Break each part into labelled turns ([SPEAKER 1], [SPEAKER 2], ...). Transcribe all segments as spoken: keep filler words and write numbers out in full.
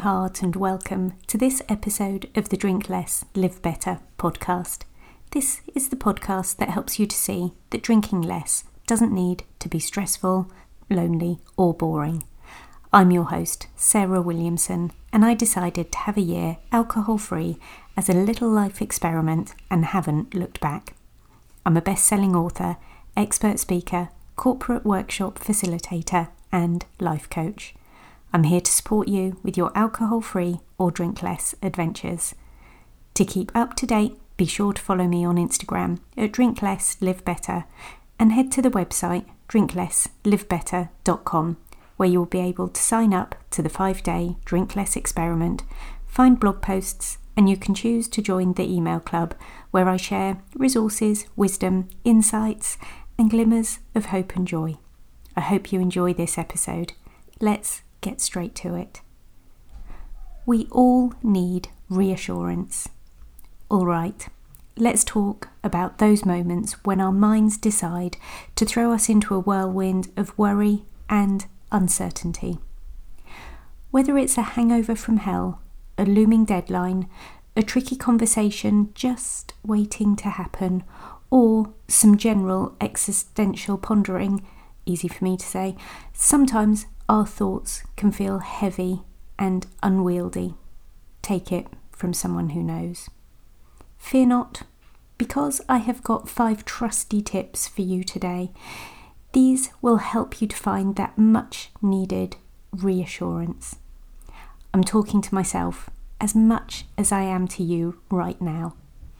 [SPEAKER 1] heart and welcome to this episode of the Drink Less, Live Better podcast. This is the podcast that helps you to see that drinking less doesn't need to be stressful, lonely or boring. I'm your host, Sarah Williamson, and I decided to have a year alcohol-free as a little life experiment and haven't looked back. I'm a best-selling author, expert speaker, corporate workshop facilitator and life coach. I'm here to support you with your alcohol-free or drink less adventures. To keep up to date, be sure to follow me on Instagram at Drink Less, Live Better and head to the website drink less live better dot com where you will be able to sign up to the five-day Drink Less experiment, find blog posts, and you can choose to join the email club where I share resources, wisdom, insights, and glimmers of hope and joy. I hope you enjoy this episode. Let's get straight to it. We all need reassurance. All right, let's talk about those moments when our minds decide to throw us into a whirlwind of worry and uncertainty. Whether it's a hangover from hell, a looming deadline, a tricky conversation just waiting to happen, or some general existential pondering, easy for me to say, sometimes our thoughts can feel heavy and unwieldy. Take it from someone who knows. Fear not, because I have got five trusty tips for you today. These will help you to find that much needed reassurance. I'm talking to myself as much as I am to you right now.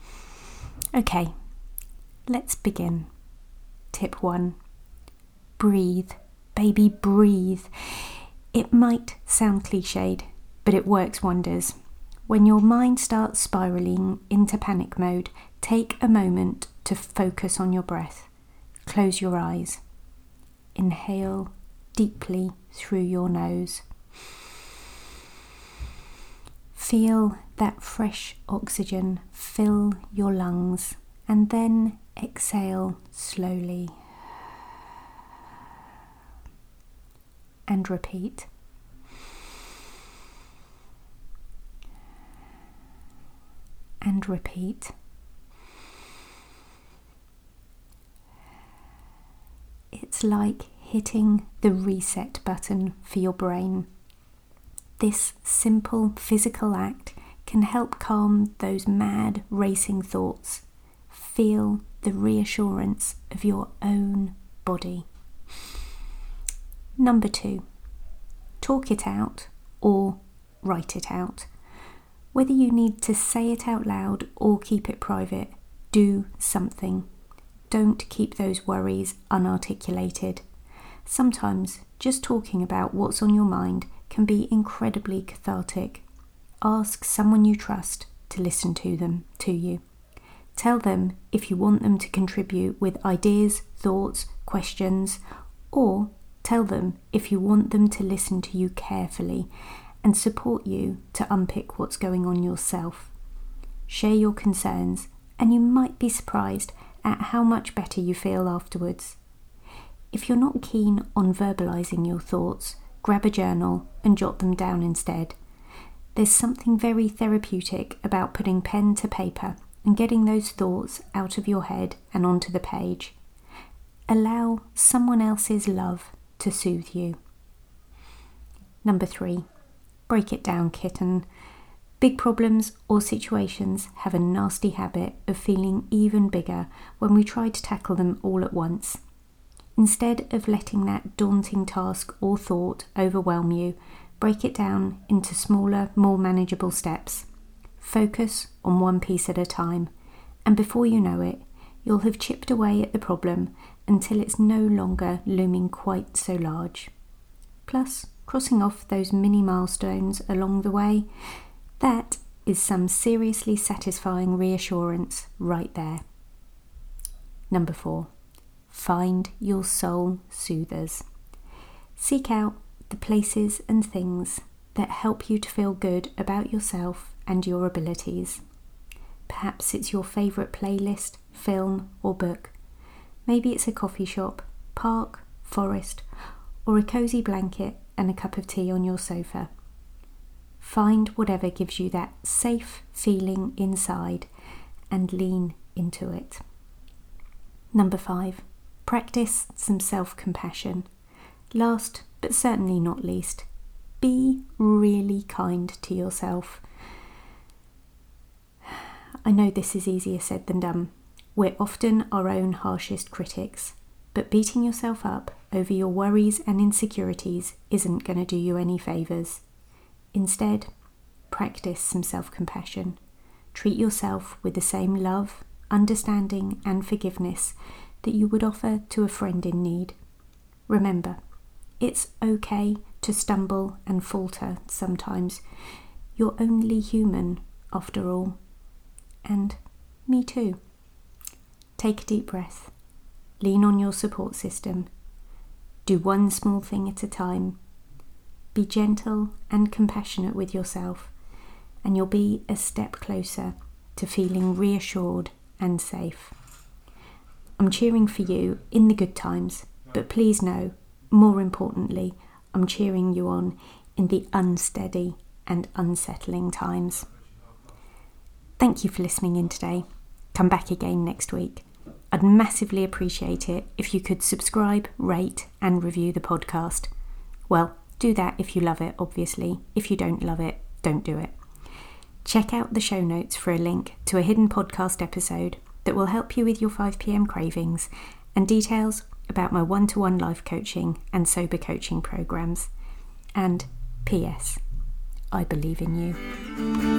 [SPEAKER 1] Okay, let's begin. Tip one. Breathe. Baby, breathe. It might sound cliched, but it works wonders. When your mind starts spiraling into panic mode, take a moment to focus on your breath. Close your eyes. Inhale deeply through your nose. Feel that fresh oxygen fill your lungs and then exhale slowly. And repeat. And repeat. It's like hitting the reset button for your brain. This simple physical act can help calm those mad racing thoughts. Feel the reassurance of your own body. Number two, talk it out or write it out. Whether you need to say it out loud or keep it private, do something. Don't keep those worries unarticulated. Sometimes just talking about what's on your mind can be incredibly cathartic. Ask someone you trust to listen to them, to you. Tell them if you want them to contribute with ideas, thoughts, questions, or tell them if you want them to listen to you carefully and support you to unpick what's going on yourself. Share your concerns, and you might be surprised at how much better you feel afterwards. If you're not keen on verbalising your thoughts, grab a journal and jot them down instead. There's something very therapeutic about putting pen to paper and getting those thoughts out of your head and onto the page. Allow someone else's love to soothe you. Number three, break it down, kitten. Big problems or situations have a nasty habit of feeling even bigger when we try to tackle them all at once. Instead of letting that daunting task or thought overwhelm you, break it down into smaller, more manageable steps. Focus on one piece at a time, and before you know it, you'll have chipped away at the problem until it's no longer looming quite so large. Plus, crossing off those mini milestones along the way, that is some seriously satisfying reassurance right there. Number four, find your soul soothers. Seek out the places and things that help you to feel good about yourself and your abilities. Perhaps it's your favourite playlist, film or book. Maybe it's a coffee shop, park, forest, or a cosy blanket and a cup of tea on your sofa. Find whatever gives you that safe feeling inside and lean into it. Number five, practice some self-compassion. Last, but certainly not least, be really kind to yourself. I know this is easier said than done. We're often our own harshest critics, but beating yourself up over your worries and insecurities isn't going to do you any favours. Instead, practice some self-compassion. Treat yourself with the same love, understanding and forgiveness that you would offer to a friend in need. Remember, it's okay to stumble and falter sometimes. You're only human after all. And me too. Take a deep breath. Lean on your support system. Do one small thing at a time. Be gentle and compassionate with yourself, and you'll be a step closer to feeling reassured and safe. I'm cheering for you in the good times, but please know, more importantly, I'm cheering you on in the unsteady and unsettling times. Thank you for listening in today. Come back again next week. I'd massively appreciate it if you could subscribe, rate and review the podcast. Well, do that if you love it, obviously. If you don't love it, don't do it. Check out the show notes for a link to a hidden podcast episode that will help you with your five p.m. cravings and details about my one-to-one life coaching and sober coaching programs. And P S I believe in you.